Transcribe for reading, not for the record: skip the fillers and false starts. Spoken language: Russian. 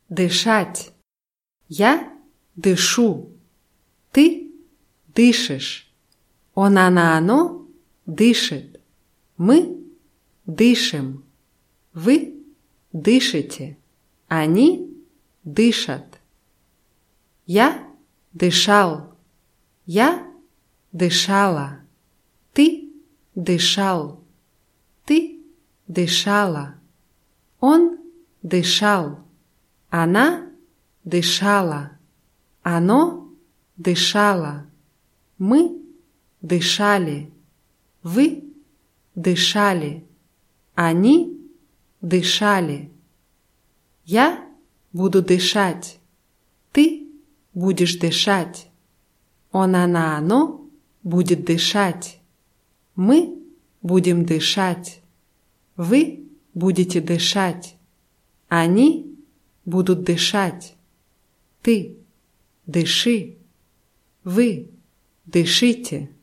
дышать. Я дышу. Ты дышишь. Оно дышит. Мы дышим. Вы дышите. Они дышат. Я дышал. Я дышала. Ты дышал. Ты дышала. Он дышал. Она дышала. Оно дышало. Мы дышали. Вы дышали. Они дышали. Я буду дышать. Ты будешь дышать. Оно будет дышать. Мы будем дышать. Вы будете дышать. Они будут дышать. Ты дыши. Вы дышите.